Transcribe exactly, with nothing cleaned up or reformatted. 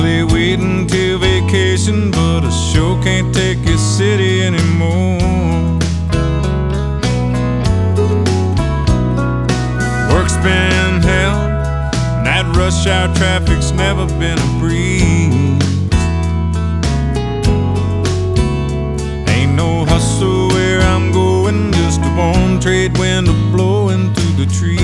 patiently waiting till vacation, but I sure can't take your city anymore. Work's been hell, and that rush hour traffic's never been a breeze. Ain't no hustle where I'm going, just a warm trade wind blowing through the trees.